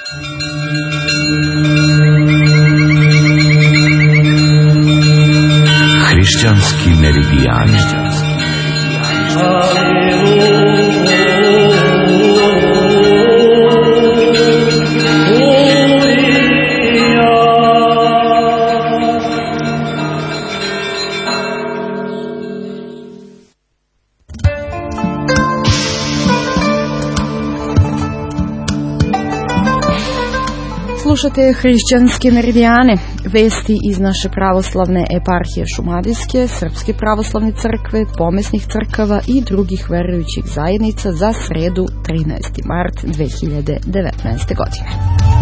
Hrišćanski meridijani. Slušate Hrišćanske meridijane, vesti iz naše pravoslavne eparhije Šumadijske, Srpske pravoslavne crkve, pomesnih crkava i drugih verujućih zajednica za sredu 13. mart 2019. godine.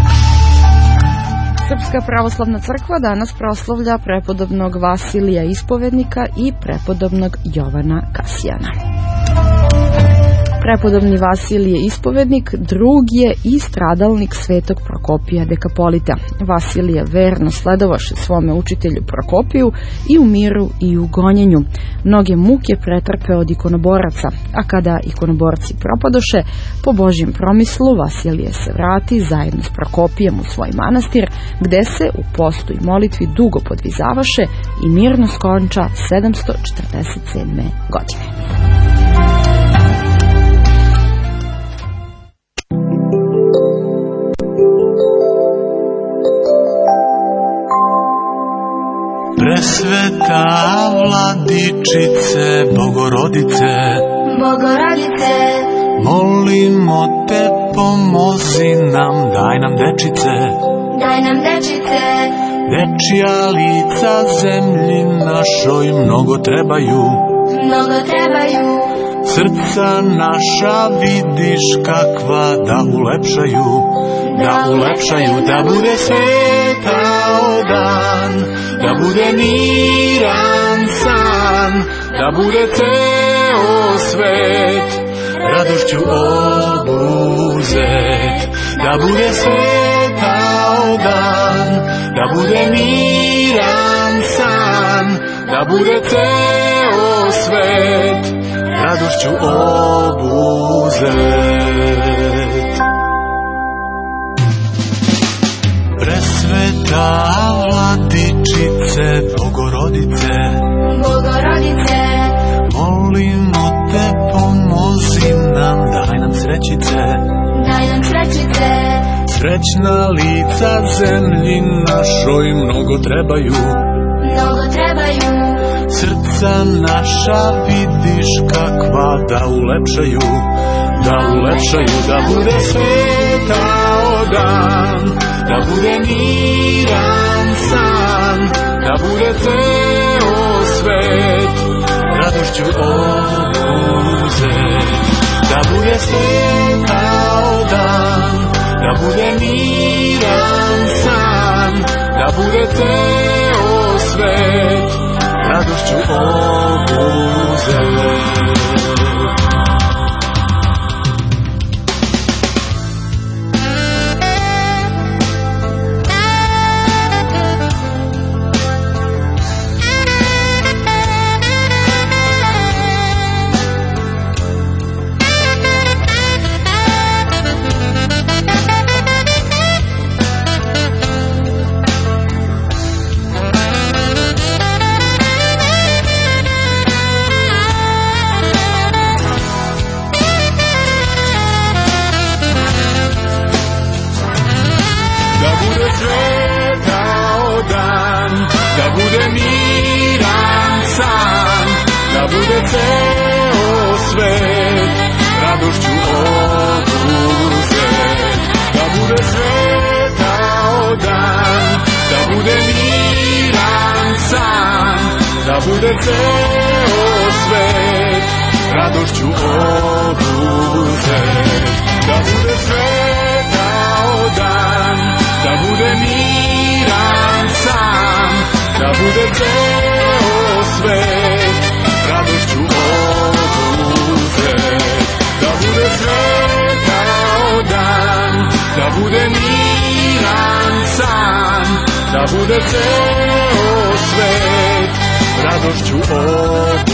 Srpska pravoslavna crkva danas proslavlja prepodobnog Vasilija Ispovednika i prepodobnog Jovana Kasijana. Prepodobni Vasilije Ispovednik drug je i stradalnik svetog Prokopija Dekapolita. Vasilije verno sledovaše svome učitelju Prokopiju i u miru i u gonjenju. Mnoge muke pretrpe od ikonoboraca, a kada ikonoborci propadoše, po Božjem promislu Vasilije se vrati zajedno s Prokopijem u svoj manastir, gde se u postu i molitvi dugo podvizavaše i mirno skonča 747. godine. Presveta Vladičice, Bogorodice, Bogorodice, molimo te, pomozi nam, daj nam dečice, daj nam dečice, dečija lica zemlji našoj mnogo trebaju, mnogo trebaju, srca naša vidiš kakva da ulepšaju, da bude svetao dan, da bude miran san, da bude ceo svet radošću obuzet, da bude svetao dan, da bude miran san, da bude ceo svet radošću obuzet. Presveta Vladičice, Bogorodice, Bogorodice, molimo te, pomozi nam, daj nam srećice, daj nam srećice, srećna lica zemlji našoj mnogo trebaju, mnogo trebaju, srca naša vidiš kakva da ulepšaju, da bude svetao dan, da bude miran san, da bude ceo svet radošću obuzet, da bude svetao dan, da bude miran san, da bude ceo svet radošću obuzet. bude ceo svet radošću obuzet. Da bude svetao dan, da bude miran san, da bude ceo svet radošću obuzet. Da bude svetao dan, da bude miran san, da bude ceo svet radošću obuzet.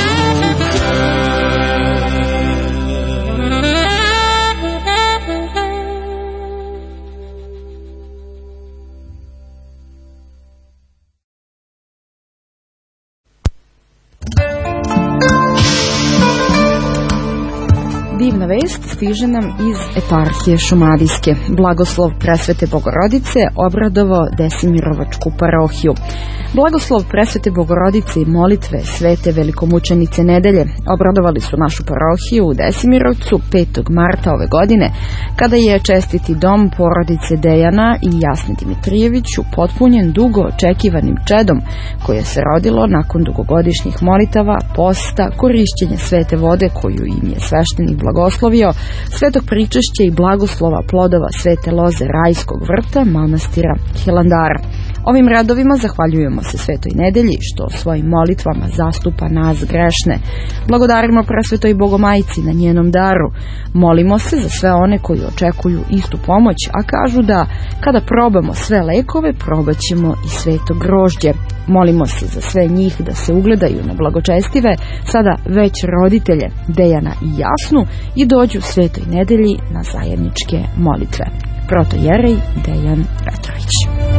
Aktuelna vest stiže nam iz eparhije Šumadijske. Blagoslov Presvete Bogorodice obradovao Desimirovačku parohiju. Blagoslov Presvete Bogorodice i molitve Svete velikomučenice Nedelje obradovali su našu parohiju u Desimirovcu 5. marta ove godine, kada je čestiti dom porodice Dejana i Jasne Dimitrijević upotpunjen dugo očekivanim čedom koje se rodilo nakon dugogodišnjih molitava, posta, korišćenja svete vode koju im je sveštenik blagoslovio, svetog pričešća i blagoslova plodova svete loze rajskog vrta manastira Hilandara. Ovim radovima zahvaljujemo se Svetoj Nedelji što svojim molitvama zastupa nas grešne. Blagodarimo Presvetoj Bogomajci na njenom daru. Molimo se za sve one koji očekuju istu pomoć, a kažu da kada probamo sve lekove, probat ćemo i sveto grožđe. Molimo se za sve njih da se ugledaju na blagočestive, sada već roditelje Dejana i Jasnu i dođu Svetoj Nedelji na zajedničke molitve. Protojerej Dejan Petrović.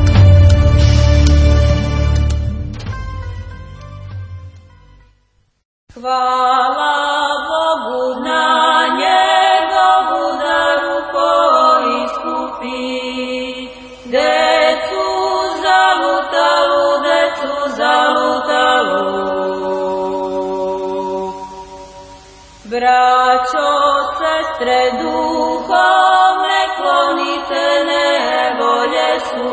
Hvala Bogu na njegovu daru koji iskupi. Decu zalutalu, braćo, sestre, duhom ne klonite, nevolje su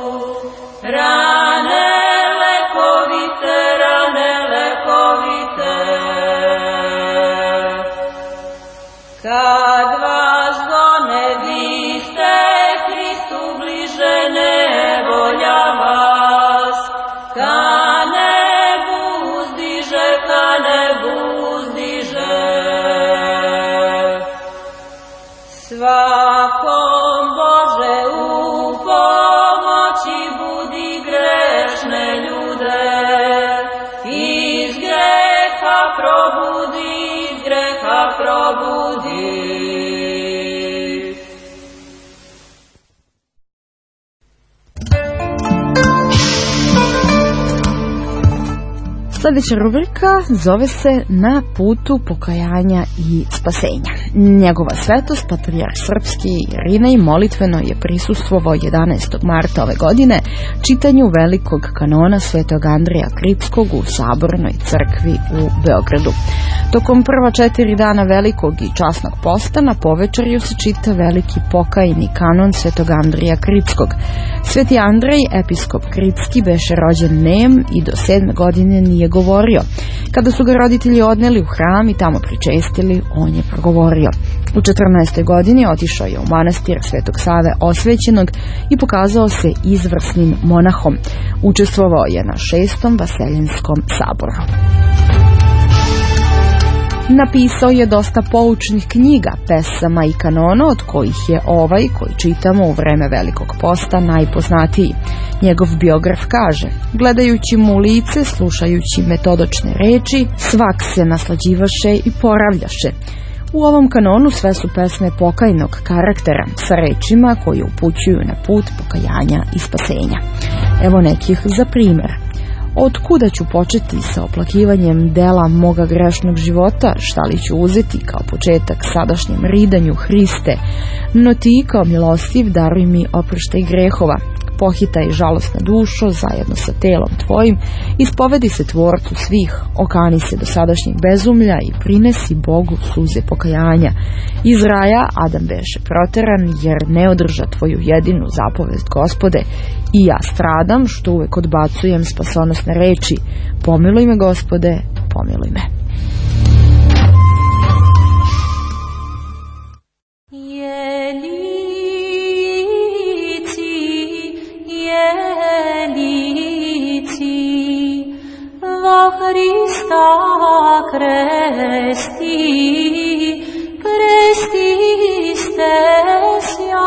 rane lekovite. Kad vas gone, vi ste Hristu bliže, nevolja vas ka nebu uzdiže. Svakom Bože u pomoći budi grešne ljude, iz greha probudi. Sljedeća rubrika zove se Na putu pokajanja i spasenja. Njegova svetost, patrijarh srpski Irinej, molitveno je prisustvovao 11. marta ove godine čitanju velikog kanona Svetog Andreja Kripskog u Sabornoj crkvi u Beogradu. Tokom prva 4 dana velikog i časnog posta na povečerju se čita veliki pokajni kanon Svetog Andreja Kripskog. Sveti Andrej, episkop Kripski, beše rođen nem i do 7. godine nije govorio. Kada su ga roditelji odneli u hram i tamo pričestili, on je progovorio. U 14. godini otišao je u manastir Svetog Save Osvećenog i pokazao se izvrsnim monahom. Učestvovao je na 6. Vaseljenskom saboru. Napisao je dosta poučnih knjiga, pesama i kanona, od kojih je ovaj, koji čitamo u vreme Velikog posta, najpoznatiji. Njegov biograf kaže: gledajući mu u lice, slušajući metodočne reči, svak se naslađivaše i poravljaše. U ovom kanonu sve su pesme pokajnog karaktera sa rečima koje upućuju na put pokajanja i spasenja. Evo nekih za primjer. Od kuda ću početi sa oplakivanjem dela moga grešnog života, šta li ću uzeti kao početak sadašnjem ridanju Hriste, no ti kao milostiv daruj mi oproštaj grehova, pohitaj žalosna dušo zajedno sa telom tvojim, ispovedi se tvorcu svih, okani se do sadašnjeg bezumlja i prinesi Bogu suze pokajanja. Iz raja Adam beše proteran jer ne održa tvoju jedinu zapovest, Gospode, i ja stradam što uvek odbacujem spasonosne reči. Pomiluj me, Gospode, pomiluj me. Hrista krestiste sja,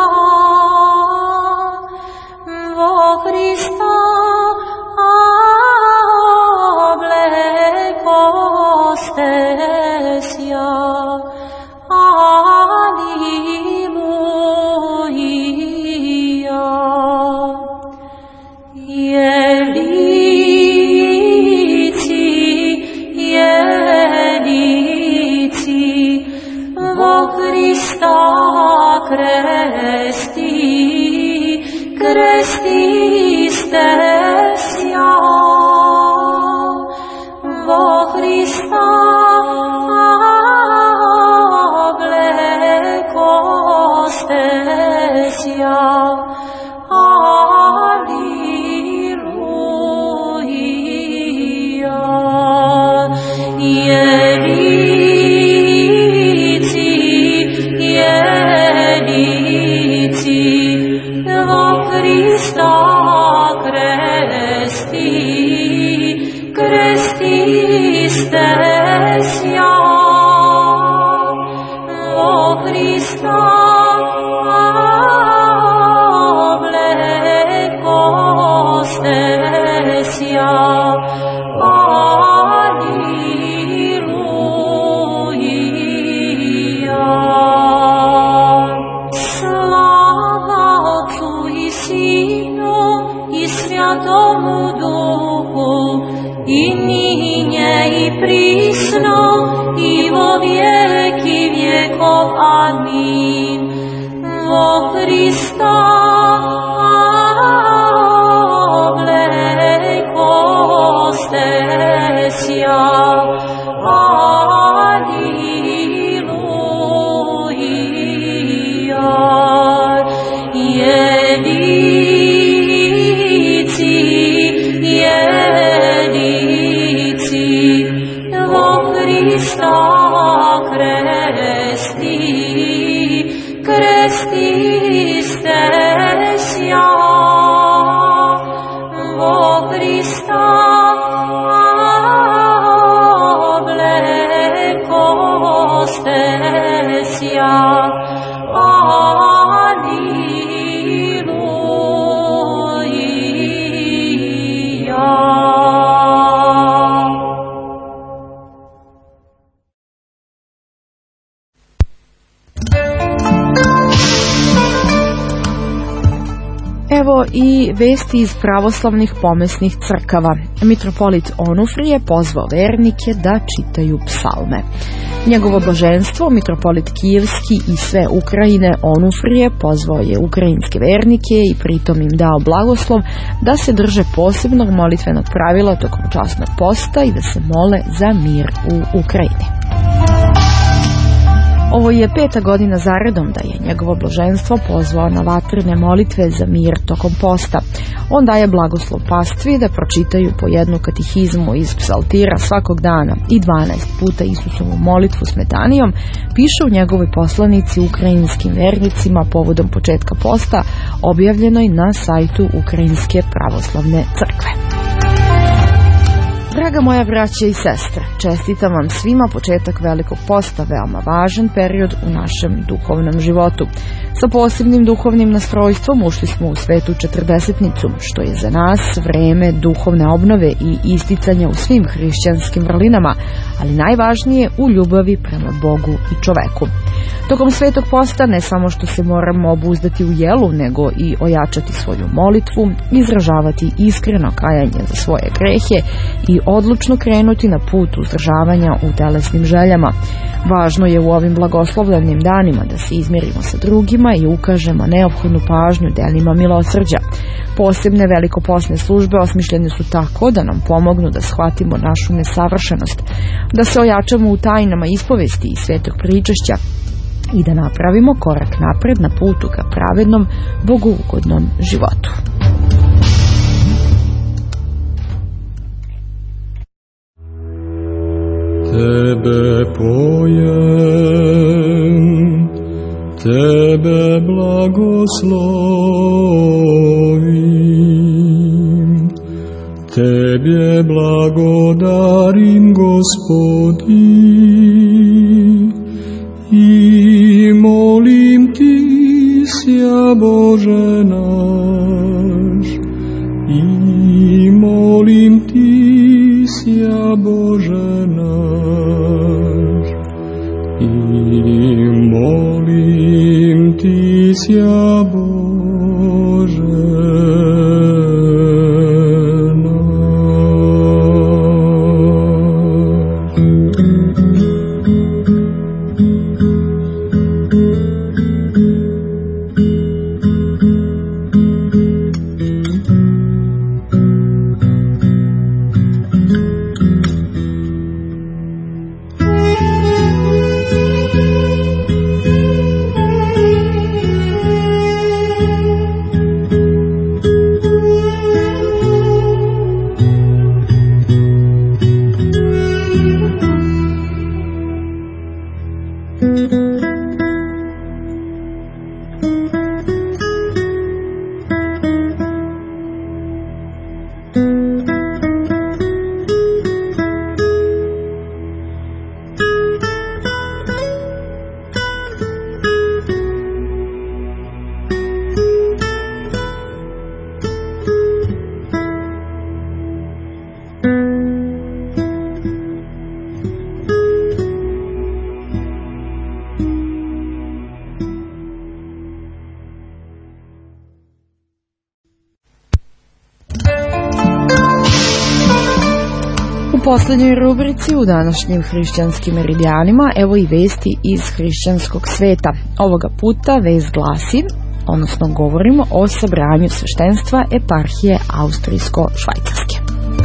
vo Hrista obleko Krestiste sja vo Hrista oblekoste sja. I vesti iz pravoslavnih pomesnih crkava. Mitropolit Onufrije pozvao vernike da čitaju psalme. Njegovo blaženstvo, mitropolit Kijevski i sve Ukrajine Onufrije, pozvao je ukrajinske vernike i pritom im dao blagoslov da se drže posebnog molitvenog pravila tokom časnog posta i da se mole za mir u Ukrajini. Ovo je 5. godina zaredom da je njegovo blaženstvo pozvao na vatrene molitve za mir tokom posta. On daje blagoslov pastvi da pročitaju po jednu katehizmu iz psaltira svakog dana i 12 puta Isusovu molitvu s metanijom, piše u njegovoj poslanici ukrajinskim vernicima povodom početka posta, objavljenoj na sajtu Ukrajinske pravoslavne crkve. Draga moja braća i sestre, čestitam vam svima početak velikog posta, veoma važan period u našem duhovnom životu. Sa posebnim duhovnim nastrojstvom ušli smo u svetu četrdesetnicu, što je za nas vreme duhovne obnove i isticanja u svim hrišćanskim vrlinama, ali najvažnije u ljubavi prema Bogu i čoveku. Tokom svetog posta ne samo što se moramo obuzdati u jelu, nego i ojačati svoju molitvu, izražavati iskreno kajanje za svoje grehe i odlučno krenuti na put uzdržavanja u telesnim željama. Važno je u ovim blagoslovljenim danima da se izmirimo sa drugima i ukažemo neophodnu pažnju delima milosrđa. Posebne velikoposne službe osmišljene su tako da nam pomognu da shvatimo našu nesavršenost, da se ojačamo u tajnama ispovesti i svetog pričešća i da napravimo korak napred na putu ka pravednom, bogougodnom životu. Tebe pojem, Tebe blagoslovim, Tebe blagodarim, Gospodi, i molim Ti, sja Bože naš, i molim Ti, sja Bože naš, i molim Ti, sja Bože naš. poslednjoj rubrici u današnjim hrišćanskim meridijanima evo i vesti iz hrišćanskog sveta. Ovoga puta vest glasi, odnosno govorimo o sabranju sveštenstva eparhije Austrijsko-Švajcarske.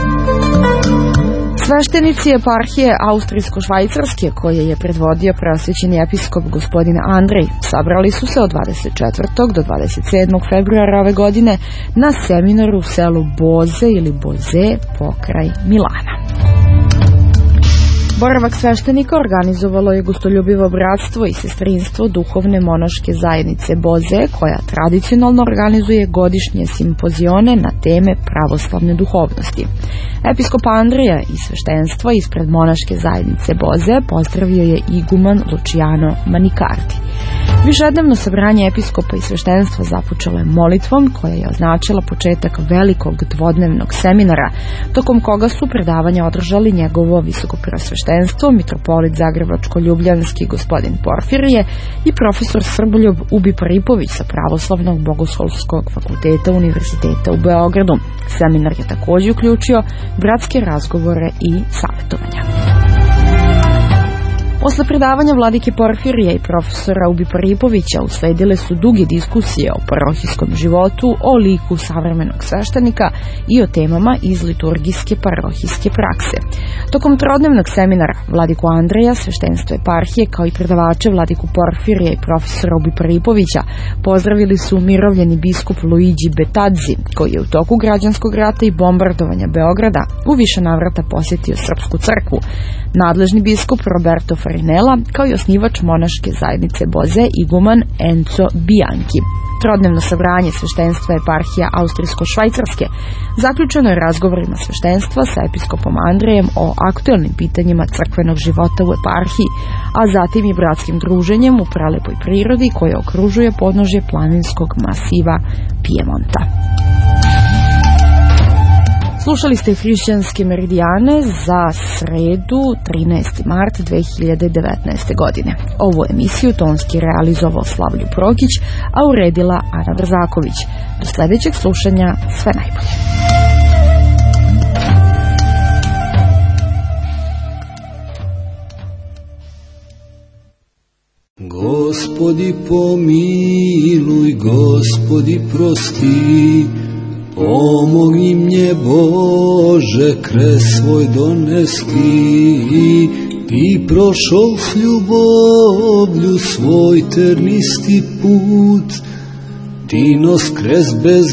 Sveštenici eparhije Austrijsko-Švajcarske, koje je predvodio preosvećeni episkop gospodin Andrej, sabrali su se od 24. do 27. februara ove godine na seminaru u selu Boze ili Boze pokraj Milana. Boravak sveštenika organizovalo je gostoljubivo bratstvo i sestrinstvo duhovne monaške zajednice Boze, koja tradicionalno organizuje godišnje simpozione na teme pravoslavne duhovnosti. Episkop Andrija i sveštenstvo ispred monaške zajednice Boze pozdravio je iguman Luciano Manikarti. Višednevno sabranje episkopa i sveštenstva započelo je molitvom koja je označila početak velikog dvodnevnog seminara, tokom koga su predavanja održali njegovo visokopreosveštenstvo, mitropolit Zagrebačko-Ljubljanski gospodin Porfirije i profesor Srboljub Ubi Paripović sa Pravoslavnog bogoslovskog fakulteta Univerziteta u Beogradu. Seminar je također uključio bratske razgovore i savjetovanja. Posle predavanja vladike Porfirija i profesora Ubi Paripovića usledile su duge diskusije o parohijskom životu, o liku savremenog sveštenika i o temama iz liturgijske parohijske prakse. Tokom trodnevnog seminara vladiku Andreja, sveštenstvo eparhije, kao i predavače vladiku Porfirija i profesora Ubi Paripovića pozdravili su umirovljeni biskup Luigi Betazzi, koji je u toku građanskog rata i bombardovanja Beograda u više navrata posjetio Srpsku crkvu, nadležni biskup Roberto Farinella, kao i osnivač monaške zajednice Boze iguman Enzo Bianchi. Trodnevno sabranje sveštenstva eparhija Austrijsko-Švajcarske zaključeno je razgovorima sveštenstva sa episkopom Andrejem o aktuelnim pitanjima crkvenog života u eparhiji, a zatim i bratskim druženjem u prelepoj prirodi koja okružuje podnožje planinskog masiva Pijemonta. Slušali ste hrišćanske meridijane za sredu 13. mart 2019. godine. Ovu emisiju tonski realizovao Slavlju Prokić, a uredila Ana Brzaković. Do sljedećeg slušanja, sve najbolje. Gospodi pomiluj, Gospodi prosti, pomogni mnje Bože kres svoj donesti, Ti prošol s ljubovlju svoj ternisti put, Ti nos kres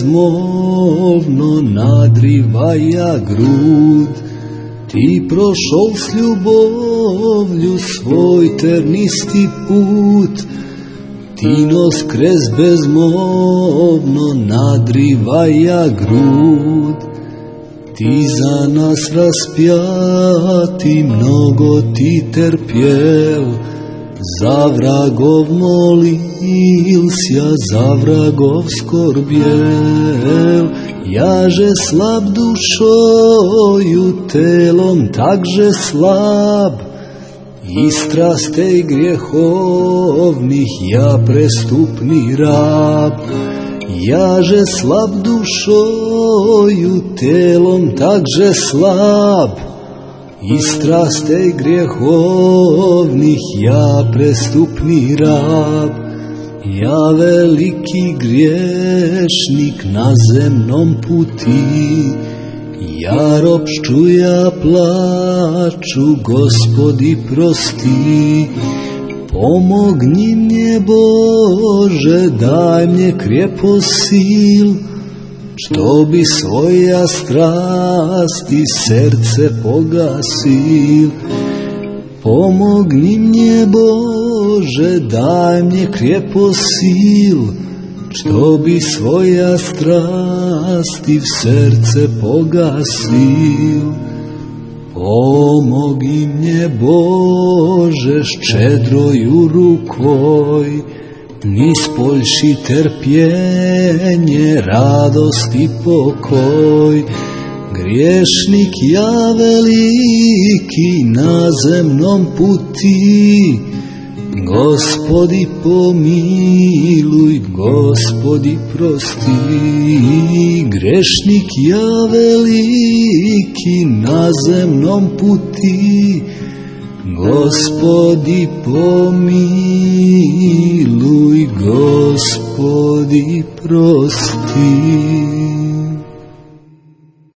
bezmovno nadrivaja grud. Ti prošol s ljubovlju svoj ternisti put, Ti nos kres bezmovno nadrivaja grud. Ti za nas raspjati mnogo ti terpjel, za vragov molil sja, za vragov skorbjel. Jaže slab dušoju, telom takže slab, i strastej grjehovnih ja prestupni rab. Jaže slab dušoju, telom takže slab, i strastej grjehovnih ja prestupni rab. Ja veliki griješnik na zemnom puti, ja ropšču, ja plaču, Gospodi prosti. Pomogni mnje Bože, daj mnje krijepo sil, što bi svoja strasti srce pogasil. Pomogni mnje Bože, daj mnje krijepo sil, što bi svoja strasti v srce pogasil. Pomogi mnje Bože ščedroju rukoj, nispoljši trpjenje, radost i pokoj. Griješnik ja veliki na zemnom puti, Gospodi pomiluj, Gospodi prosti, grešnik ja veliki na zemnom puti. Gospodi pomiluj, Gospodi prosti.